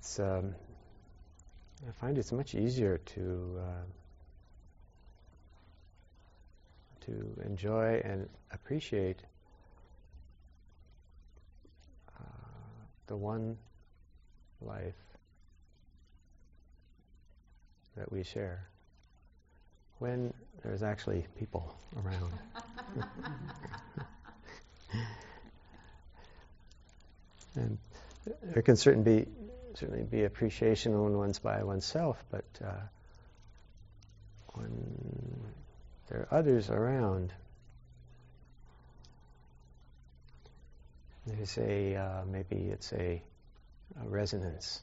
I find it's much easier to enjoy and appreciate the one life that we share when there's actually people around. And there can certainly be appreciation when one's by oneself, but when there are others around, there's maybe it's a resonance,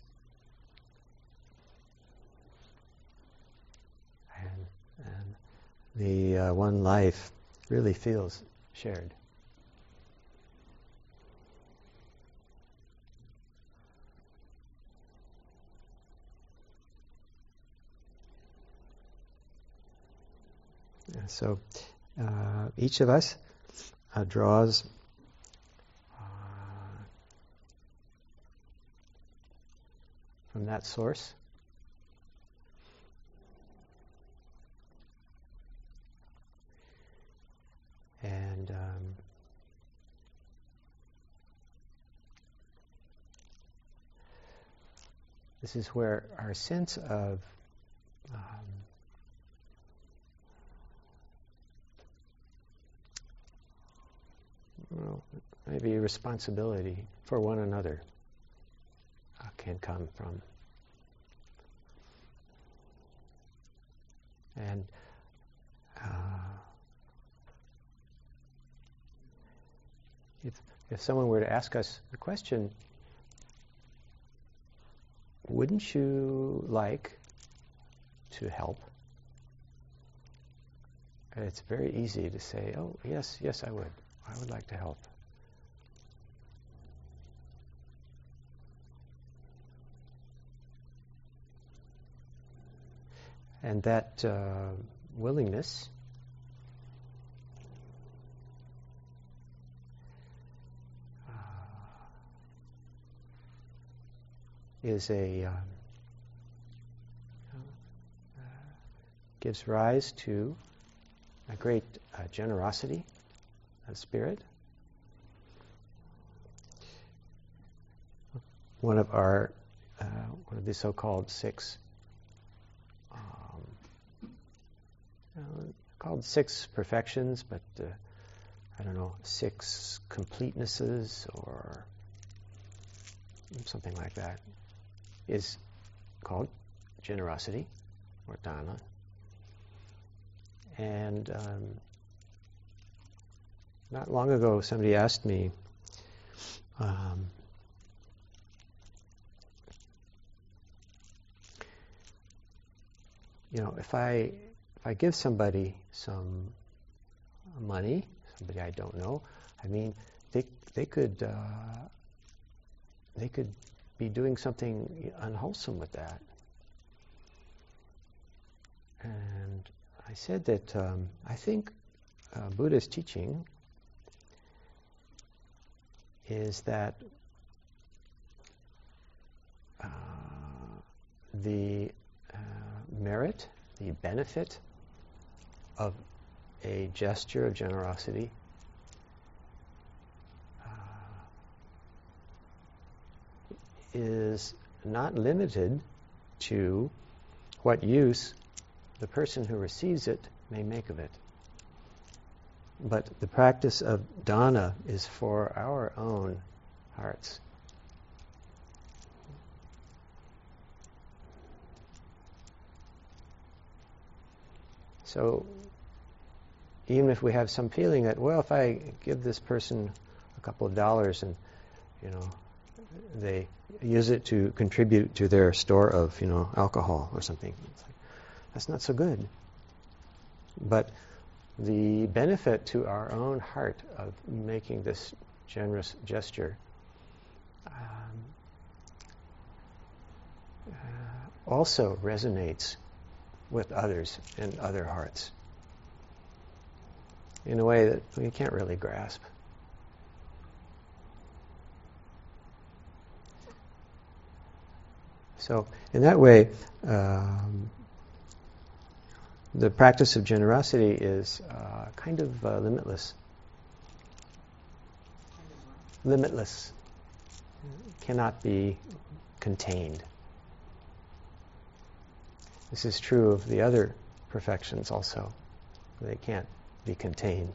and the one life really feels shared. So each of us draws from that source. And this is where our sense of maybe responsibility for one another can come from. And if someone were to ask us the question, wouldn't you like to help? And it's very easy to say, oh, yes, I would. I would like to help. And that willingness is gives rise to a great generosity of spirit. One of the so-called six, called six perfections, but I don't know, six completenesses or something like that, is called generosity or dana. And not long ago, somebody asked me, if I give somebody some money, somebody I don't know, I mean, they could be doing something unwholesome with that. And I said that I think Buddha's teaching is that the merit, the benefit of a gesture of generosity is not limited to what use the person who receives it may make of it. But the practice of dana is for our own hearts. So even if we have some feeling that, well, if I give this person a couple of dollars and, they use it to contribute to their store of, alcohol or something, it's like, that's not so good. But the benefit to our own heart of making this generous gesture also resonates with others and other hearts in a way that we can't really grasp. So in that way, the practice of generosity is kind of limitless. Limitless. Cannot be contained. This is true of the other perfections also. They can't be contained.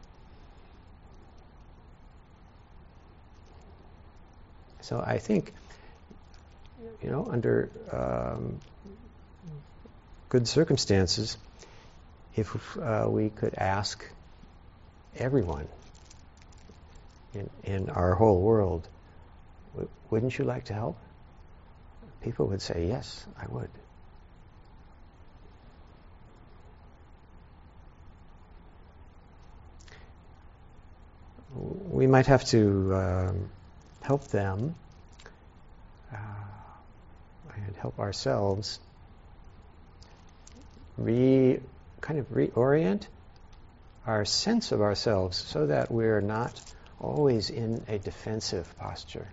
So I think, under good circumstances, if we could ask everyone in our whole world, wouldn't you like to help? People would say, yes, I would. We might have to help them and help ourselves reorient our sense of ourselves so that we're not always in a defensive posture.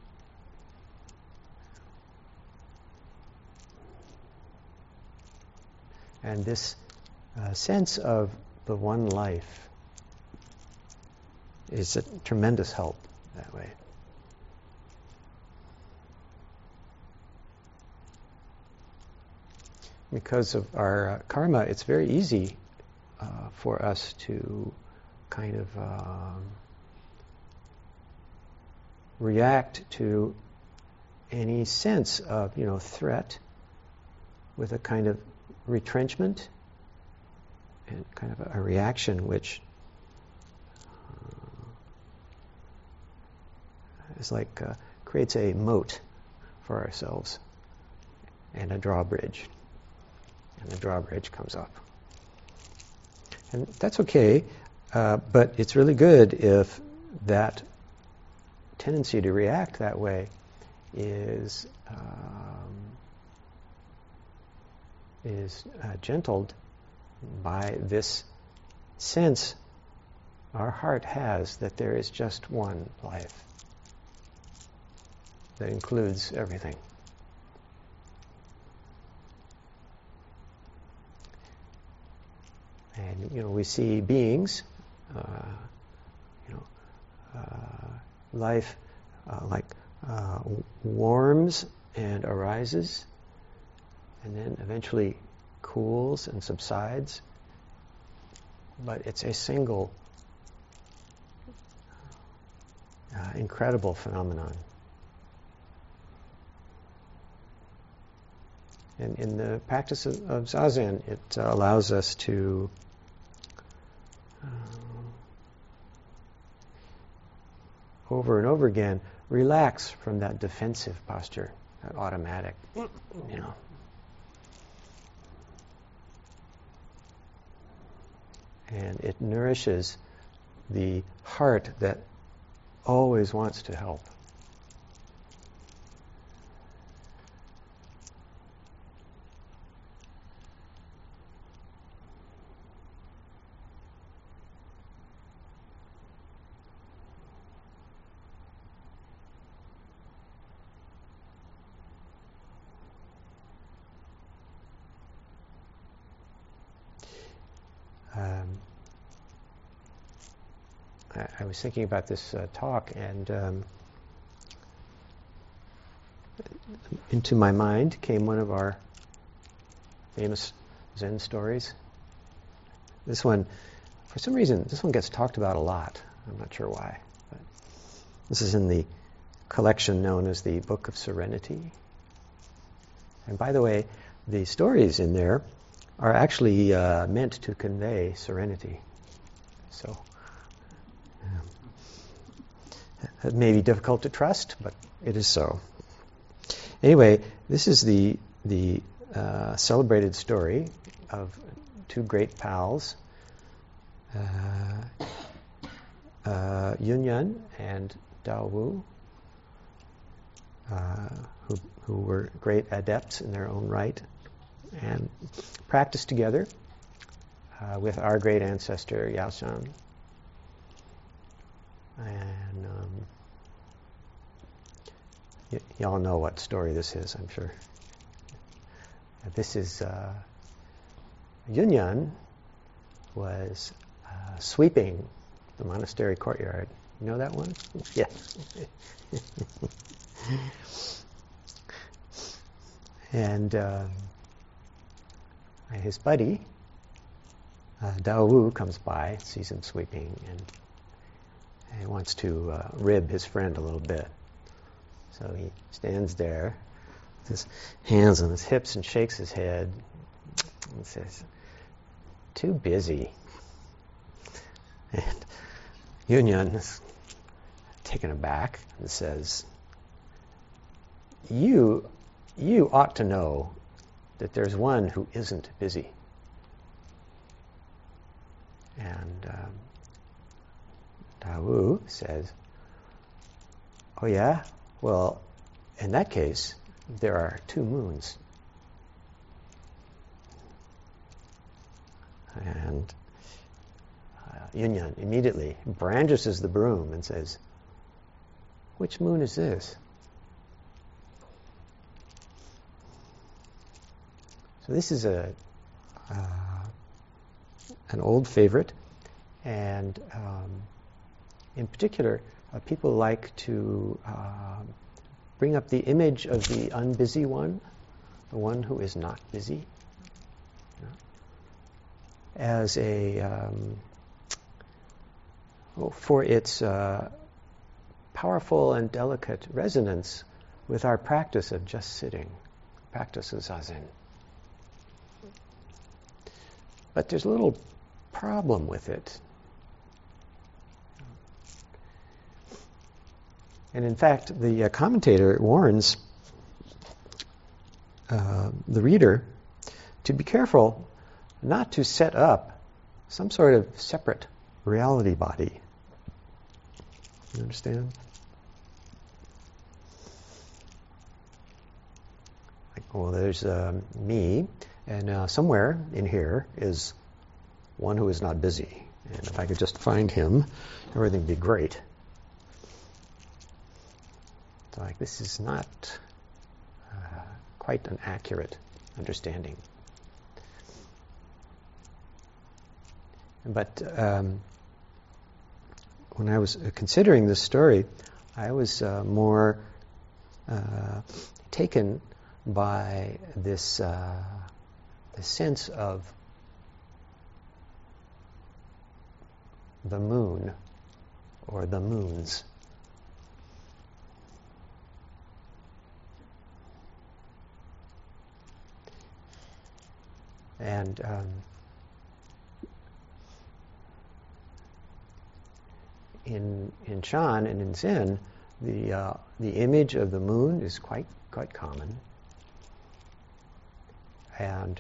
And this sense of the one life is a tremendous help that way. Because of our karma, it's very easy for us to kind of react to any sense of, threat with a kind of retrenchment and kind of a reaction which is like creates a moat for ourselves and a drawbridge. And the drawbridge comes up. And that's okay, but it's really good if that tendency to react that way is gentled by this sense our heart has that there is just one life that includes everything. And we see beings, life warms and arises, and then eventually cools and subsides. But it's a single, incredible phenomenon. And in the practice of Zazen, it allows us to over and over again relax from that defensive posture, that automatic, And it nourishes the heart that always wants to help. I was thinking about this talk, and into my mind came one of our famous Zen stories. This one, for some reason, gets talked about a lot. I'm not sure why. But this is in the collection known as the Book of Serenity. And by the way, the stories in there are actually meant to convey serenity. So it may be difficult to trust, but it is so. Anyway, this is the celebrated story of two great pals, Yunyan and Dao Wu, who were great adepts in their own right, and practiced together with our great ancestor Yaoshan. And y'all know what story this is, I'm sure. This is Yunyan was sweeping the monastery courtyard. You know that one? Yes. And his buddy, Dao Wu, comes by, sees him sweeping, and he wants to rib his friend a little bit. So he stands there with his hands on his hips and shakes his head and says, "Too busy." And Yunyan is taken aback and says, You ought to know that there's one who isn't busy. And Dao Wu says, "Oh yeah? Well, in that case, there are 2 moons." And Yunyan immediately brandishes the broom and says, "Which moon is this?" So this is an old favorite, and in particular, people like to bring up the image of the unbusy one, the one who is not busy, as a for its powerful and delicate resonance with our practice of just sitting, practice of zazen. But there's a little problem with it. And in fact, the commentator warns the reader to be careful not to set up some sort of separate reality body. You understand? Like, well, there's me, and somewhere in here is one who is not busy. And if I could just find him, everything would be great. It's like, this is not quite an accurate understanding. But when I was considering this story, I was more taken by this sense of the moon or the moons. And in Chan and in Zen, the image of the moon is quite common, and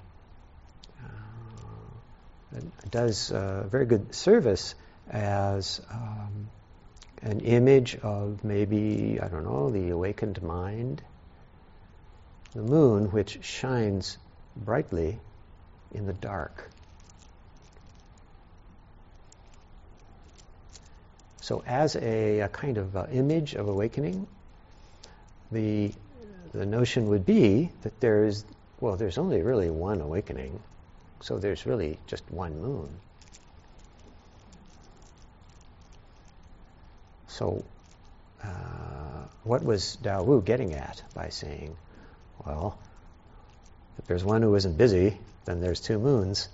it does very good service as an image of maybe, I don't know, the awakened mind, the moon which shines brightly in the dark. So as a kind of image of awakening, the notion would be that there's only really one awakening, so there's really just one moon. So what was Dao Wu getting at by saying, well, if there's one who isn't busy, then there's 2 moons?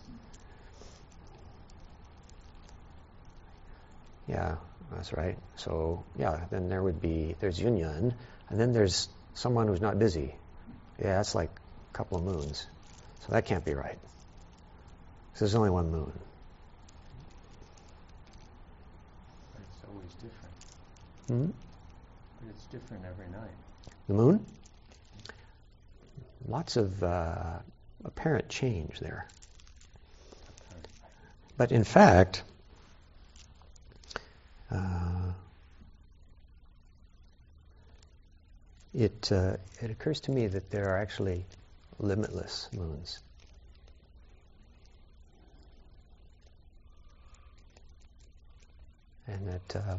Yeah, that's right. So, yeah, then there's Yunyan, and then there's someone who's not busy. Yeah, that's like a couple of moons. So that can't be right. So there's only one moon. But it's always different. Hmm? But it's different every night. The moon? Lots of apparent change there. But in fact, it occurs to me that there are actually limitless moons. And that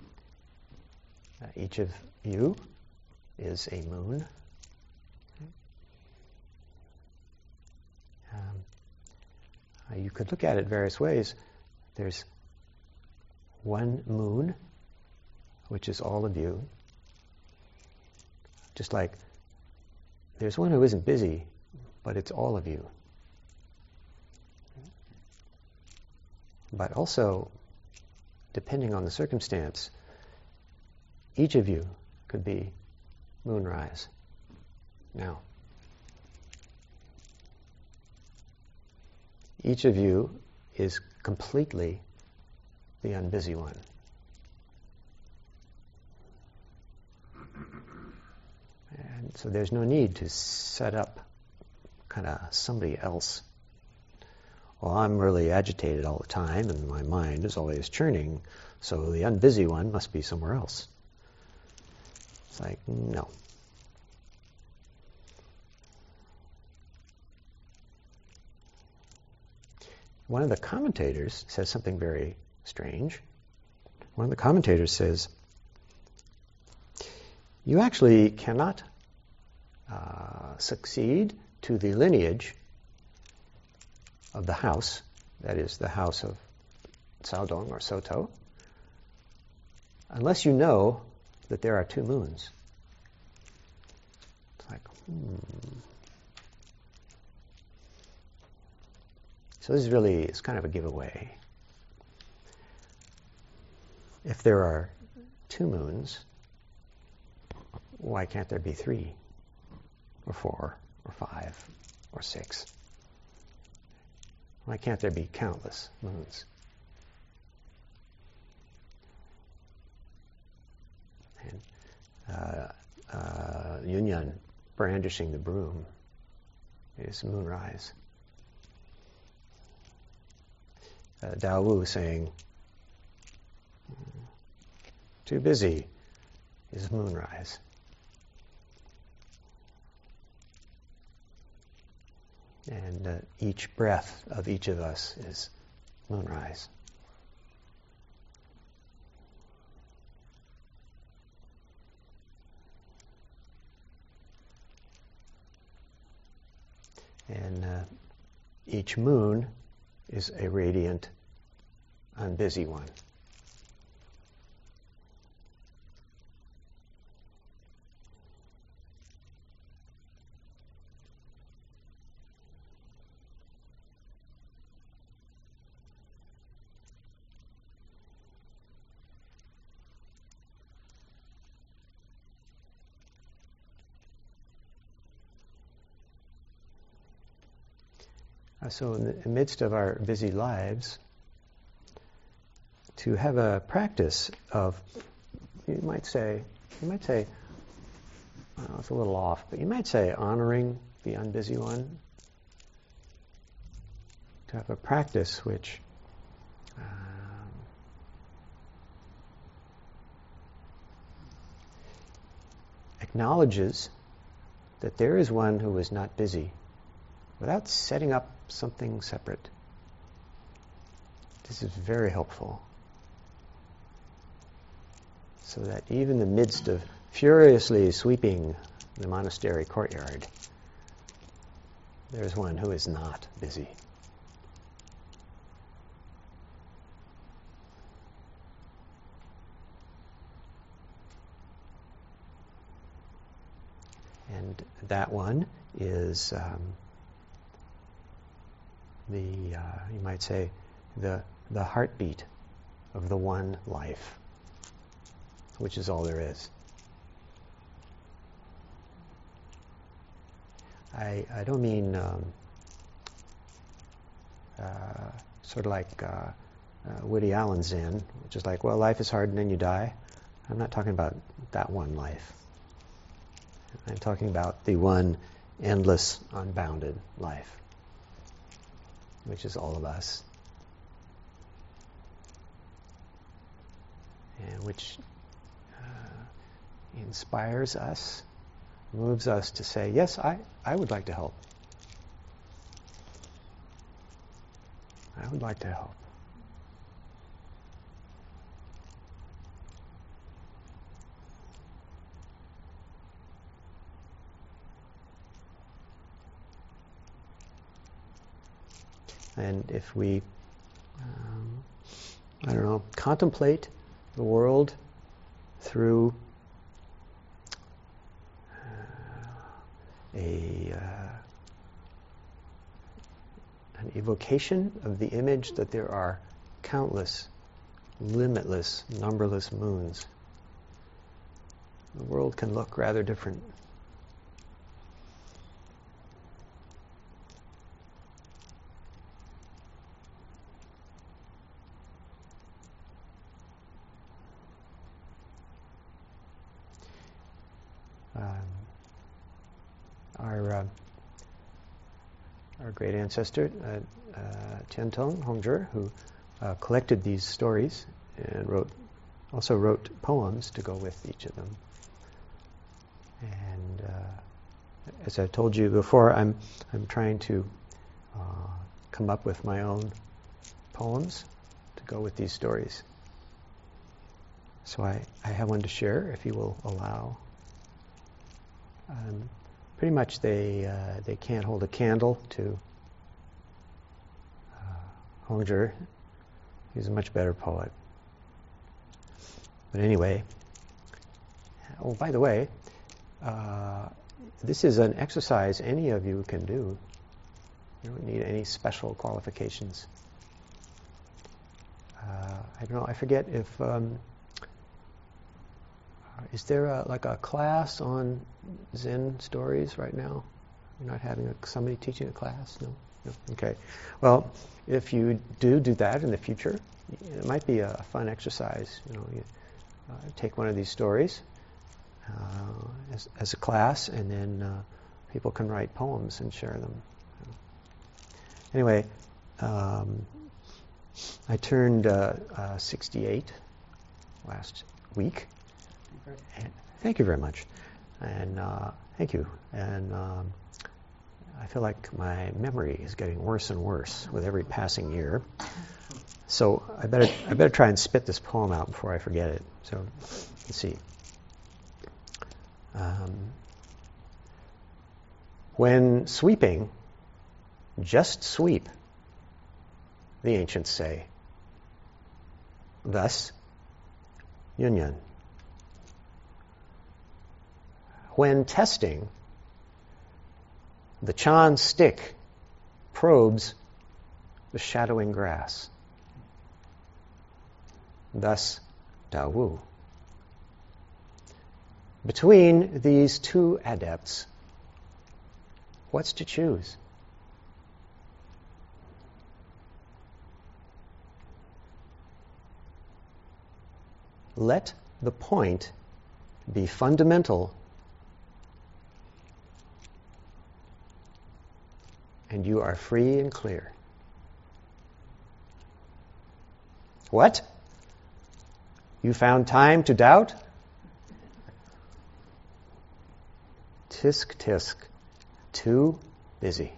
each of you is a moon. You could look at it various ways. There's one moon, which is all of you. Just like there's one who isn't busy, but it's all of you. But also, depending on the circumstance, each of you could be moonrise. Now, each of you is completely the unbusy one. And so there's no need to set up kind of somebody else. Well, I'm really agitated all the time and my mind is always churning, so the unbusy one must be somewhere else. It's like, no. One of the commentators says something very strange. One of the commentators says, you actually cannot succeed to the lineage of the house, that is the house of Saodong or Soto, unless you know that there are two moons. It's like, So this is really, it's kind of a giveaway. If there are two moons, why can't there be 3 or 4 or 5 or 6? Why can't there be countless moons? And Yunyan brandishing the broom is moonrise. Dao Wu saying, too busy is moonrise. And each breath of each of us is moonrise. And each moon is a radiant, unbusy one. So in the midst of our busy lives, to have a practice of, you might say, well, it's a little off, but you might say honoring the unbusy one. To have a practice which acknowledges that there is one who is not busy, without setting up something separate. This is very helpful. So that even in the midst of furiously sweeping the monastery courtyard, there's one who is not busy. And that one is you might say, the heartbeat of the one life, which is all there is. I don't mean sort of like Woody Allen's Zen, which is like, well, life is hard and then you die. I'm not talking about that one life. I'm talking about the one endless, unbounded life, which is all of us, and which inspires us, moves us to say, yes, I would like to help. I would like to help. And if we, contemplate the world through an evocation of the image that there are countless, limitless, numberless moons, the world can look rather different. Our great ancestor, Tiantong Hongzhi, who collected these stories and also wrote poems to go with each of them. And as I told you before, I'm trying to come up with my own poems to go with these stories. So I have one to share, if you will allow. Pretty much they can't hold a candle to Hongzhi. He's a much better poet. But anyway, oh, by the way, this is an exercise any of you can do. You don't need any special qualifications. I don't know, I forget if is there a class on Zen stories right now? You're not having somebody teaching a class? No? Okay. Well, if you do that in the future, it might be a fun exercise. You take one of these stories as a class, and then people can write poems and share them. Anyway, I turned 68 last week. And thank you very much. And thank you. And I feel like my memory is getting worse and worse with every passing year. So I better try and spit this poem out before I forget it. So let's see. When sweeping, just sweep, the ancients say. Thus, Yunyan. When testing, the Chan stick probes the shadowing grass. Thus, Dawu. Between these two adepts, what's to choose? Let the point be fundamental, and you are free and clear. What? You found time to doubt? Tisk, tisk. Too busy.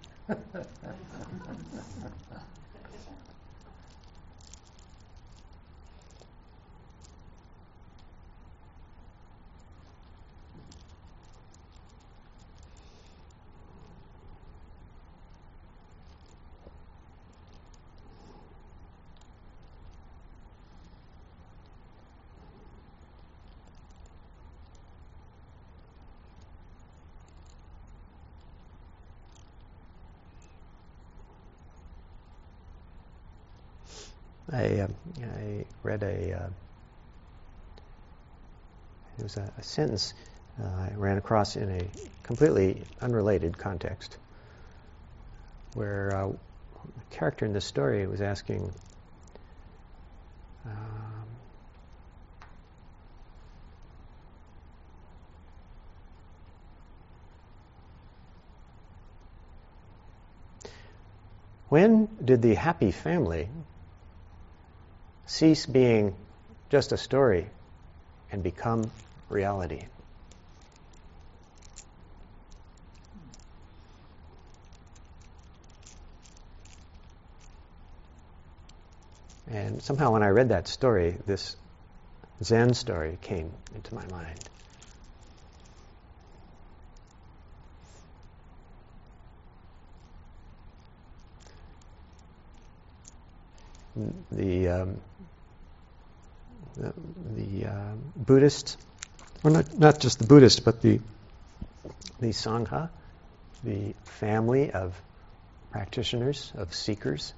I read it was a sentence I ran across in a completely unrelated context, where a character in the story was asking, when did the happy family cease being just a story and become reality? And somehow when I read that story, this Zen story came into my mind. the Buddhist, or not just the Buddhist, but the Sangha, the family of practitioners, of seekers,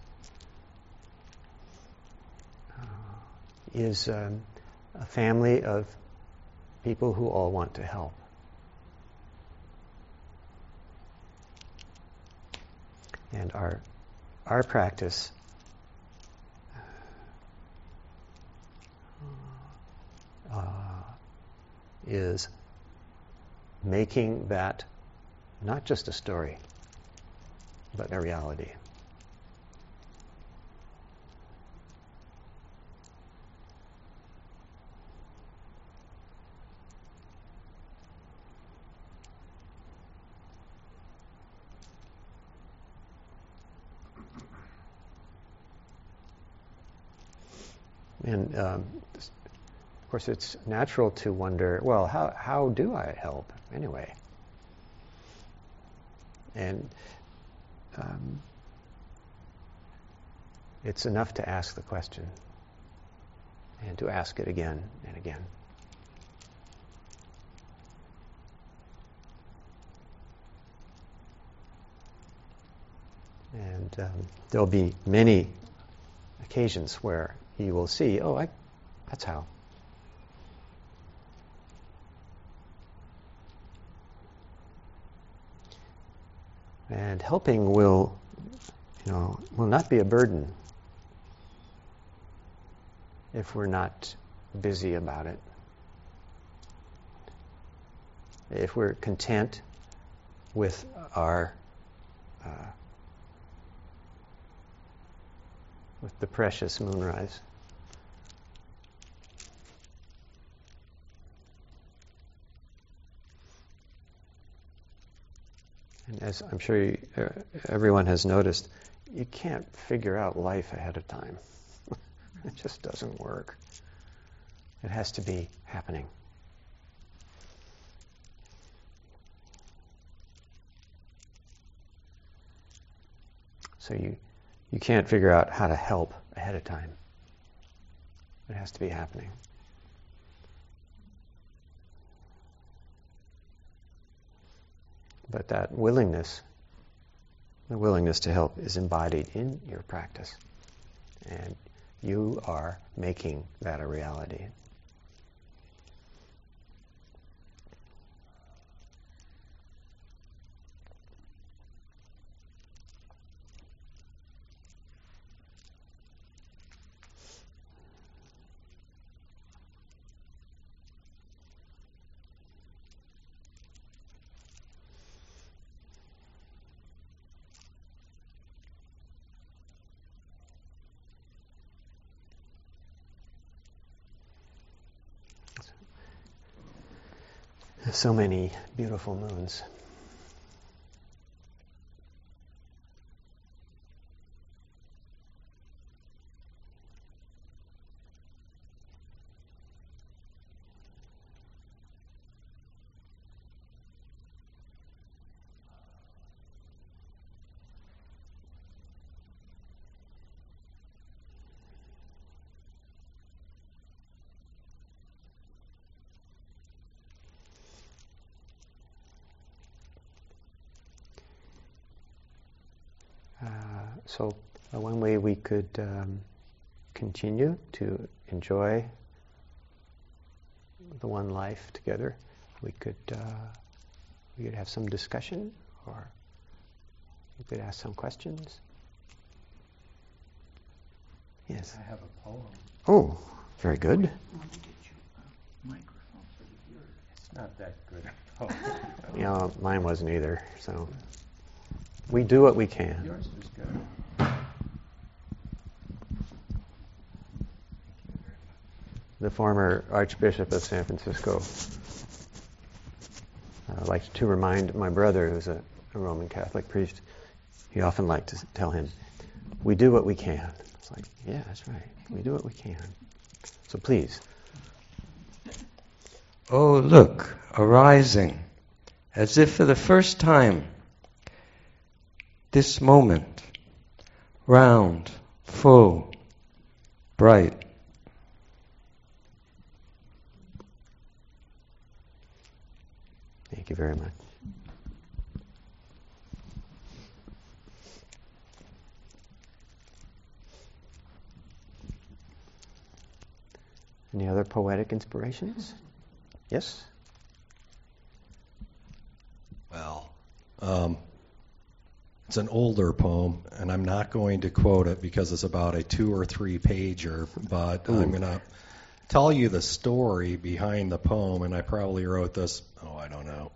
is a family of people who all want to help. And our practice is making that not just a story, but a reality. And of course, it's natural to wonder, well, how do I help anyway? And it's enough to ask the question and to ask it again and again. And there'll be many occasions where you will see, that's how. And helping will not be a burden if we're not busy about it. If we're content with with the precious moonrise. And as I'm sure everyone has noticed, you can't figure out life ahead of time. It just doesn't work. It has to be happening. So you can't figure out how to help ahead of time. It has to be happening. But that willingness, the willingness to help, is embodied in your practice. And you are making that a reality. So many beautiful moons. So one way we could continue to enjoy the one life together, we could have some discussion, or you could ask some questions. Yes. I have a poem. Oh, very good. I want to get you a microphone so that you're... It's not that good a poem. Mine wasn't either, so we do what we can. Yours was good. The former Archbishop of San Francisco liked to remind my brother, who's a Roman Catholic priest, he often liked to tell him, we do what we can. It's like, yeah, that's right. We do what we can. So please. Oh, look, arising, as if for the first time, this moment, round, full, bright. Thank you very much. Any other poetic inspirations? Yes? Well, it's an older poem, and I'm not going to quote it because it's about a 2 or 3 pager, but I'm going to tell you the story behind the poem, and I probably wrote this, I don't know,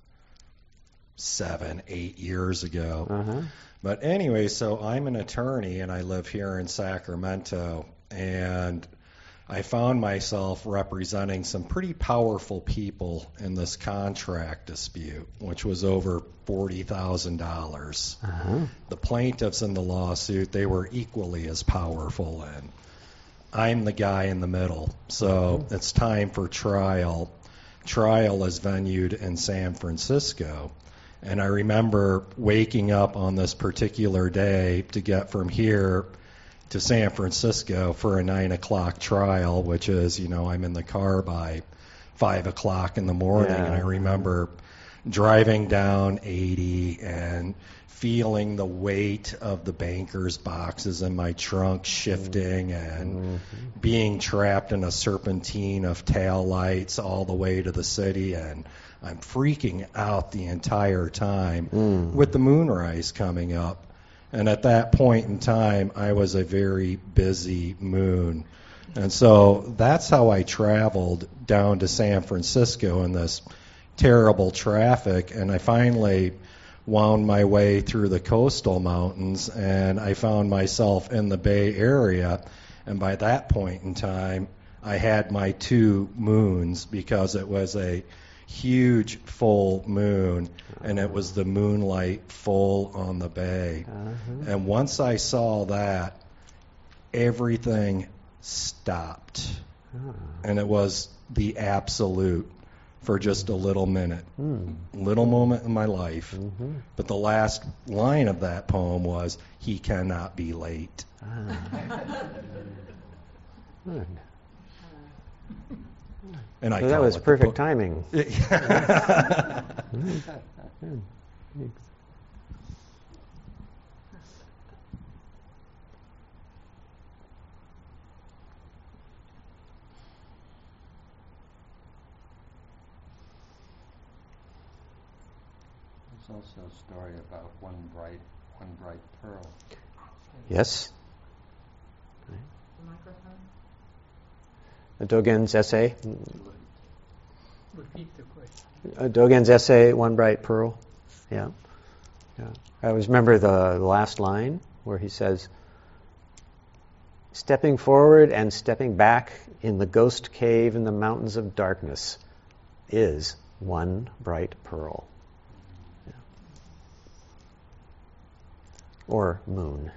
7, 8 years ago. Uh-huh. But anyway, so I'm an attorney, and I live here in Sacramento, and I found myself representing some pretty powerful people in this contract dispute, which was over $40,000. Uh-huh. The plaintiffs in the lawsuit, they were equally as powerful, and I'm the guy in the middle. So it's time for trial. Trial is venued in San Francisco. And I remember waking up on this particular day to get from here to San Francisco for a 9 o'clock trial, which is, I'm in the car by 5 o'clock in the morning. Yeah. And I remember driving down 80 and feeling the weight of the banker's boxes in my trunk shifting and being trapped in a serpentine of taillights all the way to the city. And I'm freaking out the entire time with the moonrise coming up. And at that point in time, I was a very busy moon. And so that's how I traveled down to San Francisco in this terrible traffic. And I finally wound my way through the coastal mountains, and I found myself in the Bay Area. And by that point in time, I had my 2 moons because it was a huge full moon, and it was the moonlight full on the bay. Uh-huh. And once I saw that, everything stopped. And it was the absolute for just a little minute. Little moment in my life. But the last line of that poem was, "He cannot be late." Good. And I So that call was it the perfect book. timing. Good. There's also a story about one bright pearl. Yes? The microphone? Dogen's essay? Repeat the question. Dogen's essay, One Bright Pearl. Yeah. I always remember the last line where he says, "Stepping forward and stepping back in the ghost cave in the mountains of darkness is one bright pearl." Yeah. Or moon.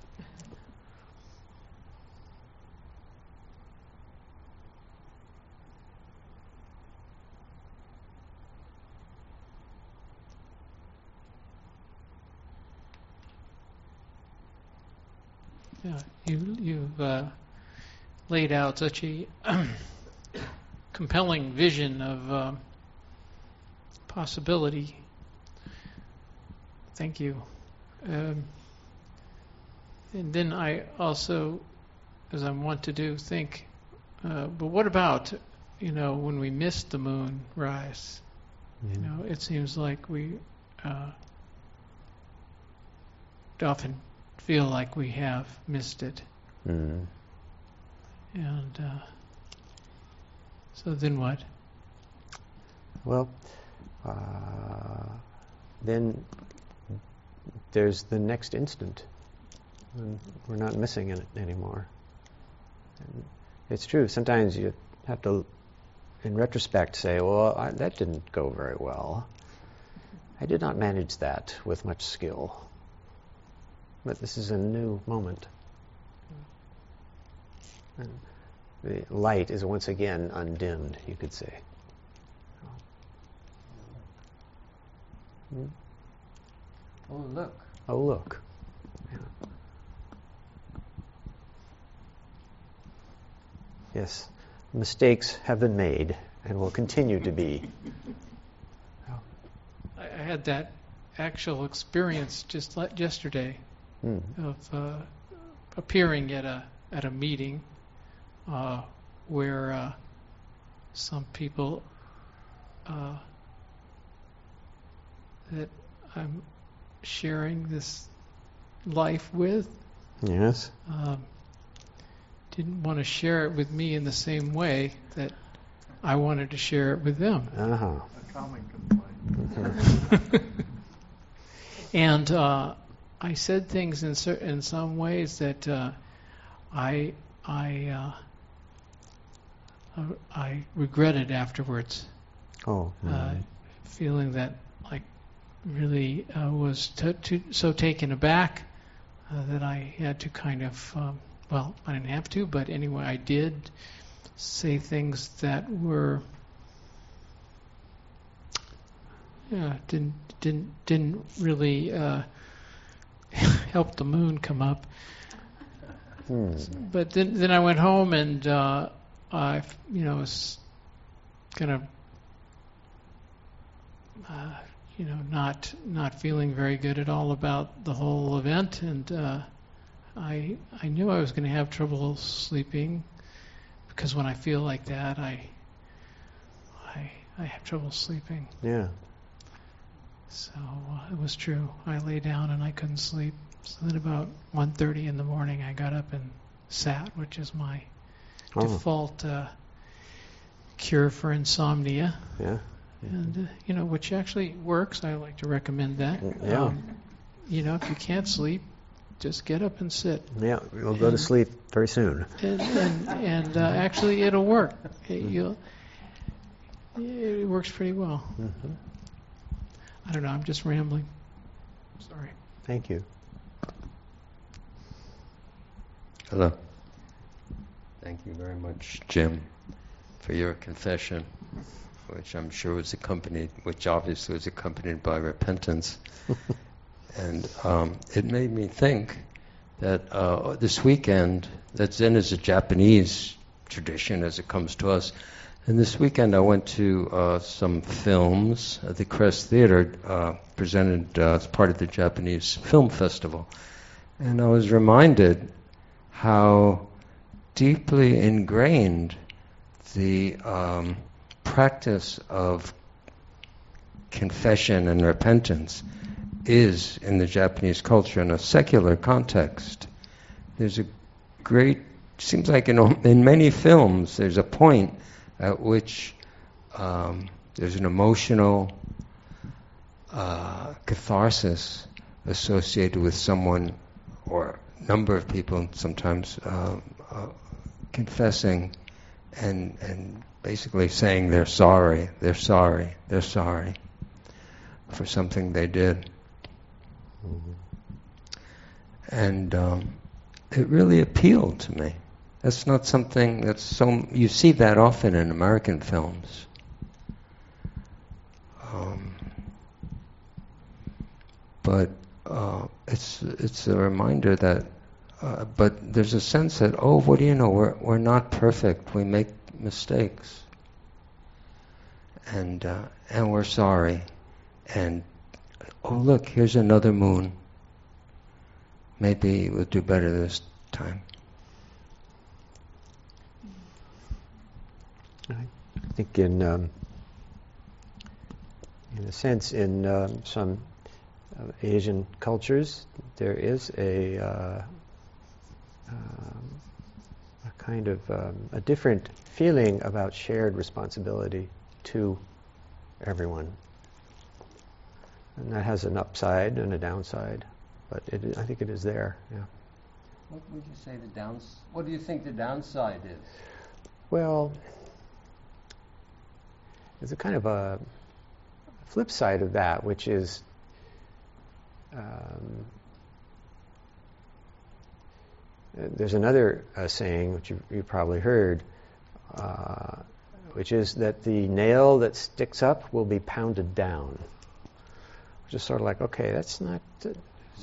Yeah, you've laid out such a compelling vision of possibility. Thank you. And then I also, as I want to do, think, but what about, when we miss the moon rise? It seems like we often feel like we have missed it. And so then what? Well, then there's the next instant. And we're not missing it anymore. And it's true. Sometimes you have to, in retrospect, say, well, that didn't go very well. I did not manage that with much skill. But this is a new moment. And the light is once again undimmed, you could say. Oh, look. Oh, look. Yeah. Yes. Mistakes have been made and will continue to be. I had that actual experience just yesterday of appearing at a meeting where some people that I'm sharing this life with Yes. didn't want to share it with me in the same way that I wanted to share it with them. Uh-huh. A common complaint. And I said things in some ways that I regretted afterwards, Oh. feeling that like really was so taken aback that I had to kind of well, I didn't have to, but anyway, I did say things that were didn't really help the moon come up. But then I went home and I was kind of not feeling very good at all about the whole event, and I knew I was going to have trouble sleeping, because when I feel like that, I have trouble sleeping. Yeah. So it was true. I lay down and I couldn't sleep. So then about 1:30 in the morning, I got up and sat, which is my default cure for insomnia. Yeah. And which actually works. I like to recommend that. Yeah. If you can't sleep, just get up and sit. Yeah. We'll go to sleep very soon. And actually, it'll work. It works pretty well. Mm-hmm. I don't know. I'm just rambling. Sorry. Thank you. Hello. Thank you very much, Jim, for your confession, which obviously was accompanied by repentance. And it made me think that this weekend, that Zen is a Japanese tradition as it comes to us, and this weekend I went to some films at the Crest Theater, presented as part of the Japanese Film Festival. And I was reminded how deeply ingrained the practice of confession and repentance is in the Japanese culture in a secular context. There's a great, seems like in many films, there's a point at which there's an emotional catharsis associated with someone or number of people sometimes confessing and basically saying they're sorry for something they did. And it really appealed to me. That's not something you see that often in American films. But it's a reminder that but there's a sense that, what do you know, we're not perfect, we make mistakes, and we're sorry, and look, here's another moon, maybe we'll do better this time. I think in a sense, in some Asian cultures, there is a kind of a different feeling about shared responsibility to everyone, and that has an upside and a downside. But I think it is there. Yeah. What would you say what do you think the downside is? Well, there's a kind of a flip side of that, which is there's another saying, which you probably heard, which is that the nail that sticks up will be pounded down. Which is sort of like, okay, that's not...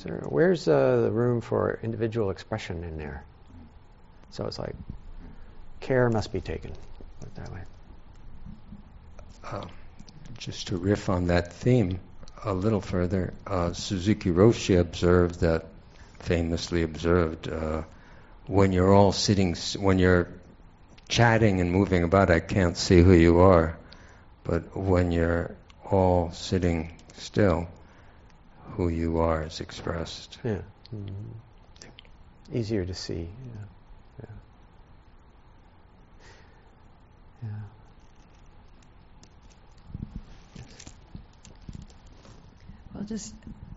where's the room for individual expression in there? So it's like, care must be taken. Put it that way. Just to riff on that theme a little further, Suzuki Roshi famously observed, when you're all sitting, when you're chatting and moving about, I can't see who you are, but when you're all sitting still, who you are is expressed. Yeah. Mm-hmm. Easier to see. Yeah. Yeah. Well, just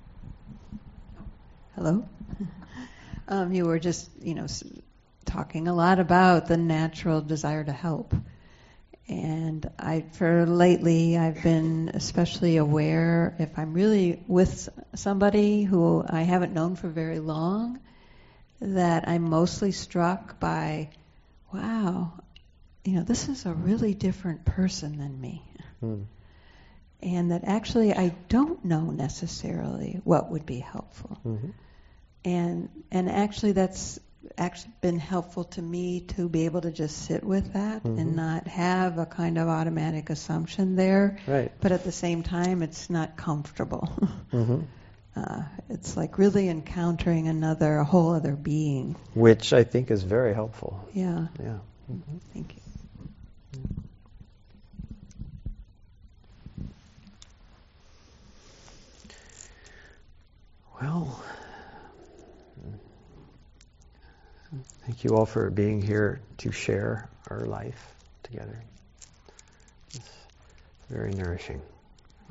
hello. You were just, talking a lot about the natural desire to help, and lately I've been especially aware if I'm really with somebody who I haven't known for very long, that I'm mostly struck by, wow, this is a really different person than me. Mm. And that actually I don't know necessarily what would be helpful. Mm-hmm. And actually that's actually been helpful to me to be able to just sit with that and not have a kind of automatic assumption there. Right. But at the same time, it's not comfortable. Mm-hmm. It's like really encountering a whole other being. Which I think is very helpful. Yeah. Yeah. Mm-hmm. Thank you. Well, thank you all for being here to share our life together. It's very nourishing.